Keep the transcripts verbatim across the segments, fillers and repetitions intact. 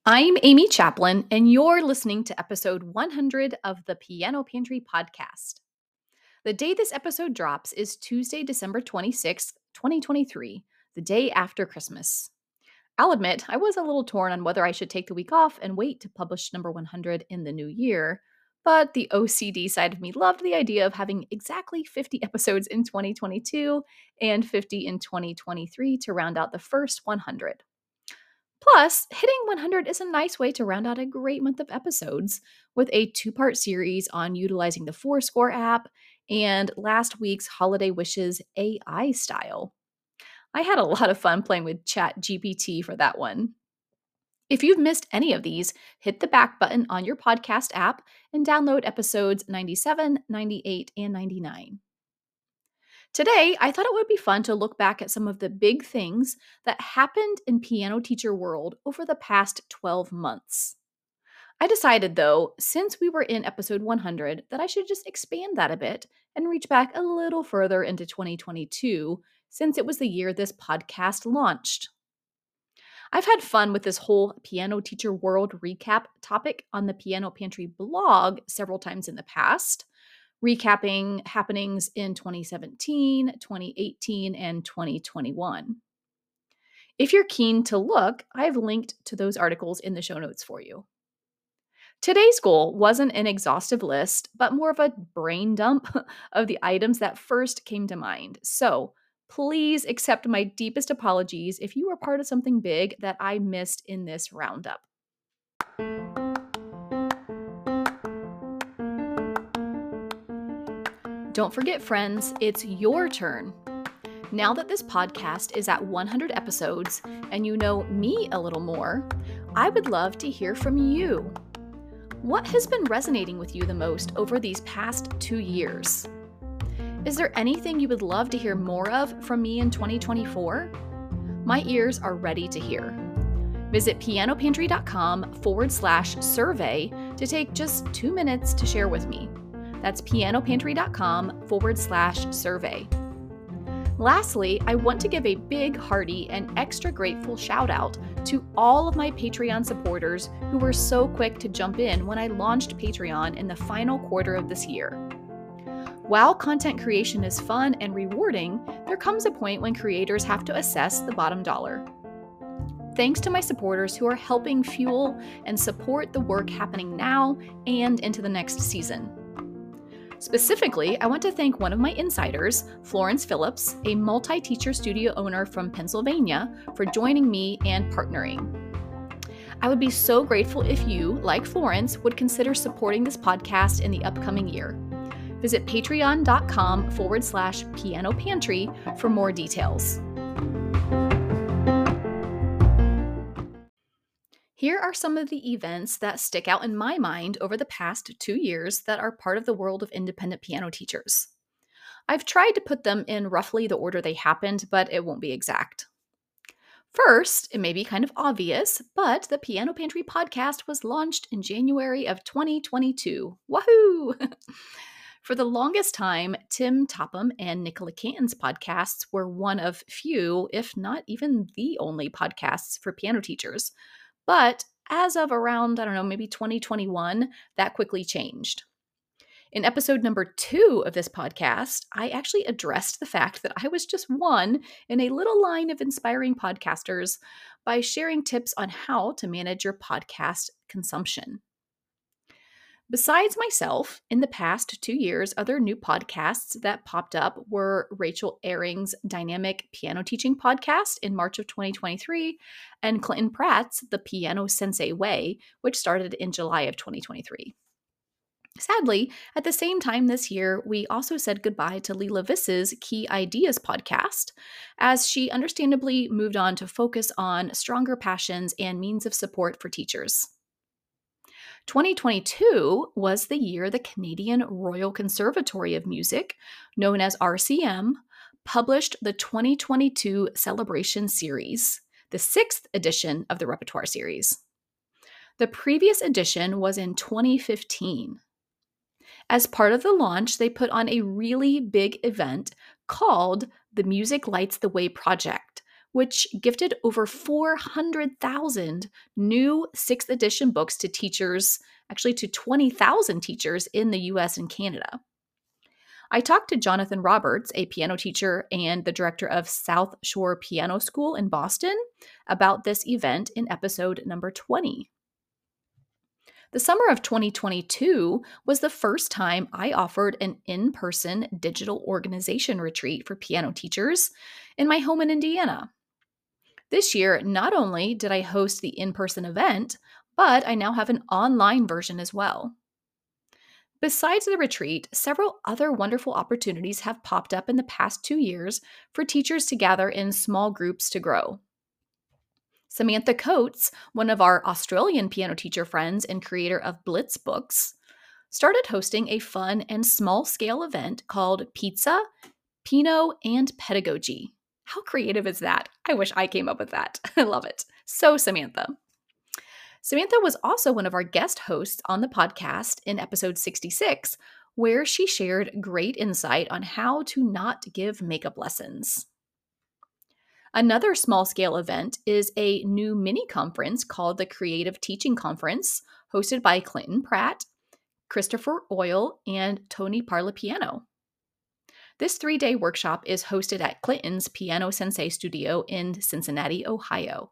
I'm Amy Chaplin, and you're listening to episode one hundred of the Piano Pantry podcast. The day this episode drops is Tuesday, December twenty-sixth, twenty twenty-three, the day after Christmas. I'll admit, I was a little torn on whether I should take the week off and wait to publish number one hundred in the new year, but the O C D side of me loved the idea of having exactly fifty episodes in twenty twenty-two and fifty in twenty twenty-three to round out the first one hundred. Plus, hitting one hundred is a nice way to round out a great month of episodes with a two-part series on utilizing the Fourscore app and last week's Holiday Wishes A I style. I had a lot of fun playing with ChatGPT for that one. If you've missed any of these, hit the back button on your podcast app and download episodes ninety-seven, ninety-eight, and ninety-nine. Today, I thought it would be fun to look back at some of the big things that happened in piano teacher world over the past twelve months. I decided, though, since we were in episode one hundred, that I should just expand that a bit and reach back a little further into twenty twenty-two, since it was the year this podcast launched. I've had fun with this whole piano teacher world recap topic on the Piano Pantry blog several times in the past, recapping happenings in twenty seventeen, twenty eighteen, and twenty twenty-one. If you're keen to look, I've linked to those articles in the show notes for you. Today's goal wasn't an exhaustive list, but more of a brain dump of the items that first came to mind. So please accept my deepest apologies if you were part of something big that I missed in this roundup. Don't forget, friends, it's your turn. Now that this podcast is at one hundred episodes and you know me a little more, I would love to hear from you. What has been resonating with you the most over these past two years? Is there anything you would love to hear more of from me in twenty twenty-four? My ears are ready to hear. Visit pianopantry.com forward slash survey to take just two minutes to share with me. That's pianopantry.com forward slash survey. Lastly, I want to give a big, hearty, and extra grateful shout out to all of my Patreon supporters who were so quick to jump in when I launched Patreon in the final quarter of this year. While content creation is fun and rewarding, there comes a point when creators have to assess the bottom dollar. Thanks to my supporters who are helping fuel and support the work happening now and into the next season. Specifically, I want to thank one of my insiders, Florence Phillips, a multi-teacher studio owner from Pennsylvania, for joining me and partnering. I would be so grateful if you, like Florence, would consider supporting this podcast in the upcoming year. Visit patreon.com forward slash piano pantry for more details. Here are some of the events that stick out in my mind over the past two years that are part of the world of independent piano teachers. I've tried to put them in roughly the order they happened, but it won't be exact. First, it may be kind of obvious, but the Piano Pantry podcast was launched in January of twenty twenty-two. Woohoo! For the longest time, Tim Topham and Nicola Canton's podcasts were one of few, if not even the only podcasts for piano teachers. But as of around, I don't know, maybe twenty twenty-one, that quickly changed. In episode number two of this podcast, I actually addressed the fact that I was just one in a little line of inspiring podcasters by sharing tips on how to manage your podcast consumption. Besides myself, in the past two years, other new podcasts that popped up were Rachel Ehring's Dynamic Piano Teaching podcast in March of twenty twenty-three, and Clinton Pratt's The Piano Sensei Way, which started in July of twenty twenty-three. Sadly, at the same time this year, we also said goodbye to Leela Viss's Key Ideas podcast, as she understandably moved on to focus on stronger passions and means of support for teachers. twenty twenty-two was the year the Canadian Royal Conservatory of Music, known as R C M, published the twenty twenty-two Celebration Series, the sixth edition of the repertoire series. The previous edition was in twenty fifteen. As part of the launch, they put on a really big event called the Music Lights the Way Project, which gifted over four hundred thousand new sixth edition books to teachers, actually to twenty thousand teachers in the U S and Canada. I talked to Jonathan Roberts, a piano teacher and the director of South Shore Piano School in Boston, about this event in episode number twenty. The summer of twenty twenty-two was the first time I offered an in-person digital organization retreat for piano teachers in my home in Indiana. This year, not only did I host the in-person event, but I now have an online version as well. Besides the retreat, several other wonderful opportunities have popped up in the past two years for teachers to gather in small groups to grow. Samantha Coates, one of our Australian piano teacher friends and creator of Blitz Books, started hosting a fun and small-scale event called Pizza, Piano, and Pedagogy. How creative is that? I wish I came up with that. I love it. So, Samantha. Samantha was also one of our guest hosts on the podcast in episode sixty-six, where she shared great insight on how to not give makeup lessons. Another small-scale event is a new mini-conference called the Creative Teaching Conference, hosted by Clinton Pratt, Christopher Oil, and Tony Parlapiano. This three-day workshop is hosted at Clinton's Piano Sensei Studio in Cincinnati, Ohio.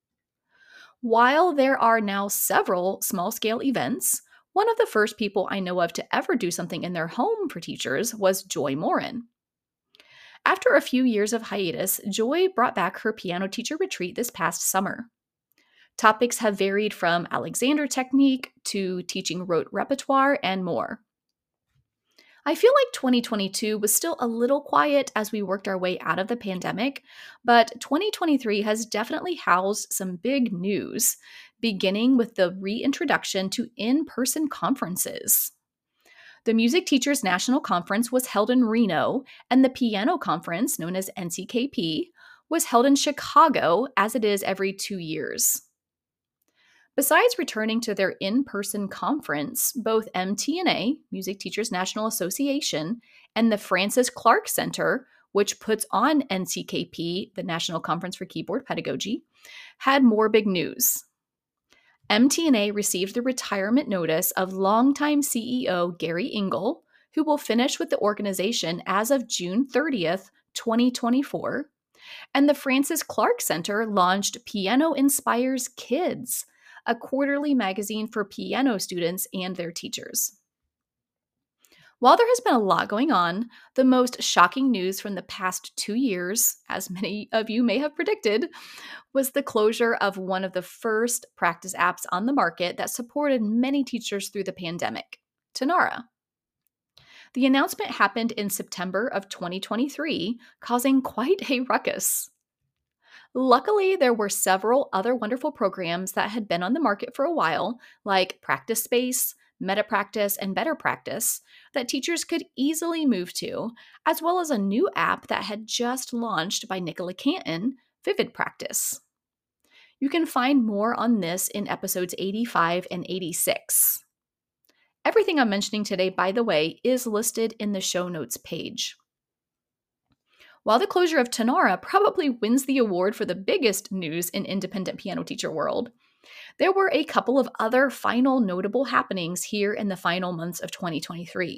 While there are now several small-scale events, one of the first people I know of to ever do something in their home for teachers was Joy Morin. After a few years of hiatus, Joy brought back her piano teacher retreat this past summer. Topics have varied from Alexander technique to teaching rote repertoire and more. I feel like twenty twenty-two was still a little quiet as we worked our way out of the pandemic, but twenty twenty-three has definitely housed some big news, beginning with the reintroduction to in-person conferences. The Music Teachers National Conference was held in Reno, and the Piano Conference, known as N C K P, was held in Chicago, as it is every two years. Besides returning to their in-person conference, both M T N A, Music Teachers National Association, and the Francis Clark Center, which puts on N C K P, the National Conference for Keyboard Pedagogy, had more big news. M T N A received the retirement notice of longtime C E O Gary Engel, who will finish with the organization as of June thirtieth, twenty twenty-four, and the Francis Clark Center launched Piano Inspires Kids, a quarterly magazine for piano students and their teachers. While there has been a lot going on, the most shocking news from the past two years, as many of you may have predicted, was the closure of one of the first practice apps on the market that supported many teachers through the pandemic, Tonara. The announcement happened in September of twenty twenty-three, causing quite a ruckus. Luckily, there were several other wonderful programs that had been on the market for a while, like Practice Space, MetaPractice, and Better Practice, that teachers could easily move to, as well as a new app that had just launched by Nicola Canton, Vivid Practice. You can find more on this in episodes eighty-five and eighty-six. Everything I'm mentioning today, by the way, is listed in the show notes page. While the closure of Tonara probably wins the award for the biggest news in independent piano teacher world, there were a couple of other final notable happenings here in the final months of twenty twenty-three.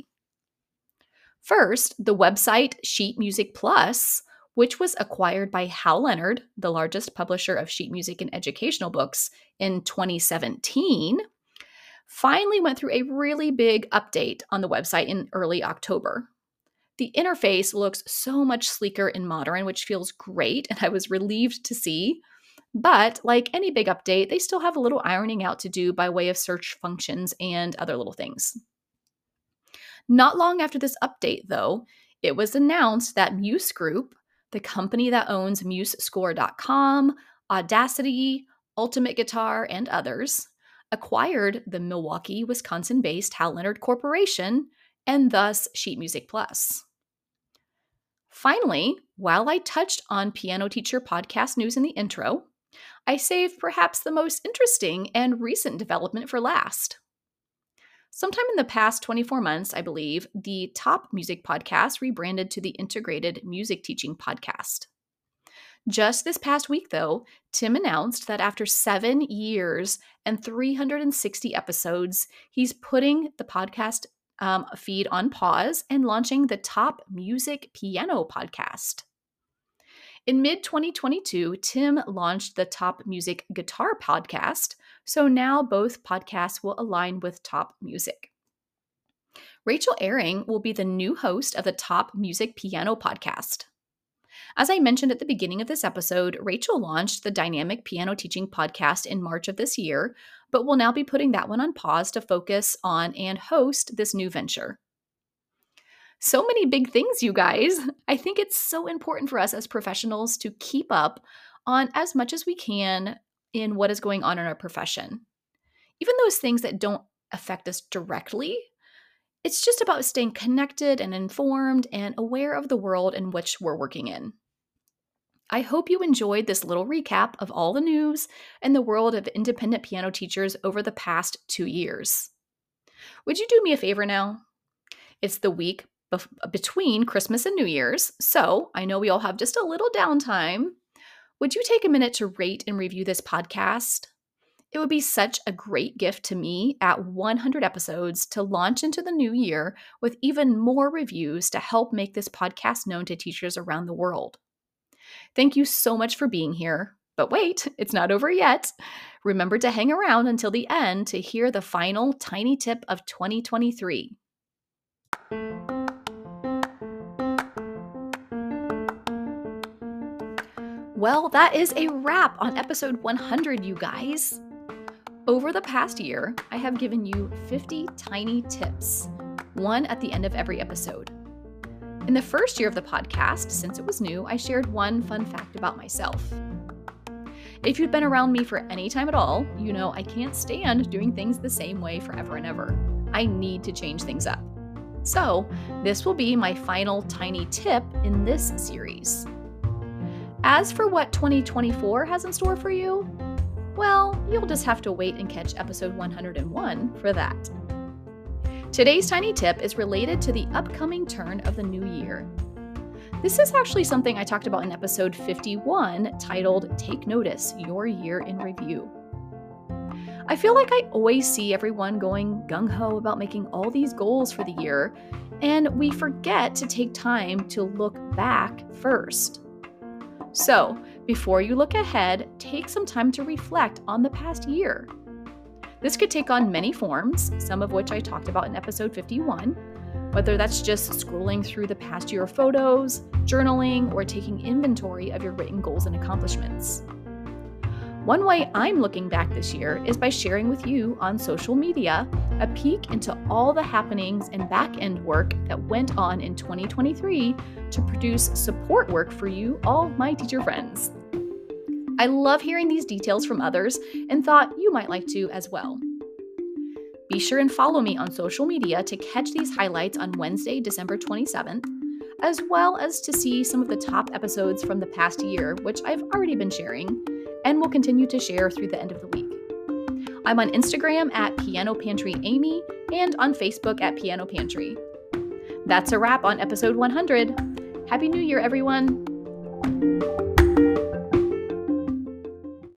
First, the website Sheet Music Plus, which was acquired by Hal Leonard, the largest publisher of sheet music and educational books, in twenty seventeen, finally went through a really big update on the website in early October. The interface looks so much sleeker and modern, which feels great, and I was relieved to see. But like any big update, they still have a little ironing out to do by way of search functions and other little things. Not long after this update, though, it was announced that Muse Group, the company that owns Muse Score dot com, Audacity, Ultimate Guitar, and others, acquired the Milwaukee, Wisconsin-based Hal Leonard Corporation, and thus Sheet Music Plus. Finally, while I touched on piano teacher podcast news in the intro, I saved perhaps the most interesting and recent development for last. Sometime in the past twenty-four months, I believe, the Top Music Podcast rebranded to the Integrated Music Teaching Podcast. Just this past week, though, Tim announced that after seven years and three hundred sixty episodes, he's putting the podcast um, feed on pause and launching the Top Music Piano podcast. In mid twenty twenty-two, Tim launched the Top Music Guitar podcast, so now both podcasts will align with Top Music. Rachel Ehring will be the new host of the Top Music Piano podcast. As I mentioned at the beginning of this episode, Rachel launched the Dynamic Piano Teaching podcast in March of this year, but will now be putting that one on pause to focus on and host this new venture. So many big things, you guys. I think it's so important for us as professionals to keep up on as much as we can in what is going on in our profession. Even those things that don't affect us directly, it's just about staying connected and informed and aware of the world in which we're working in. I hope you enjoyed this little recap of all the news in the world of independent piano teachers over the past two years. Would you do me a favor now? It's the week bef- between Christmas and New Year's, so I know we all have just a little downtime. Would you take a minute to rate and review this podcast? It would be such a great gift to me at one hundred episodes to launch into the new year with even more reviews to help make this podcast known to teachers around the world. Thank you so much for being here. But wait, it's not over yet. Remember to hang around until the end to hear the final tiny tip of twenty twenty-three. Well, that is a wrap on episode one hundred, you guys. Over the past year, I have given you fifty tiny tips, one at the end of every episode. In the first year of the podcast, since it was new, I shared one fun fact about myself. If you've been around me for any time at all, you know I can't stand doing things the same way forever and ever. I need to change things up. So, this will be my final tiny tip in this series. As for what twenty twenty-four has in store for you, well, you'll just have to wait and catch episode one hundred one for that. Today's tiny tip is related to the upcoming turn of the new year. This is actually something I talked about in episode fifty-one, titled Take Notice, Your Year in Review. I feel like I always see everyone going gung-ho about making all these goals for the year, and we forget to take time to look back first. So, before you look ahead, take some time to reflect on the past year. This could take on many forms, some of which I talked about in episode fifty-one, whether that's just scrolling through the past year of photos, journaling, or taking inventory of your written goals and accomplishments. One way I'm looking back this year is by sharing with you on social media a peek into all the happenings and back-end work that went on in twenty twenty-three to produce support work for you, all my teacher friends. I love hearing these details from others and thought you might like to as well. Be sure and follow me on social media to catch these highlights on Wednesday, December twenty-seventh, as well as to see some of the top episodes from the past year, which I've already been sharing and will continue to share through the end of the week. I'm on Instagram at Piano Pantry Amy and on Facebook at Piano Pantry. That's a wrap on episode one hundred. Happy New Year, everyone!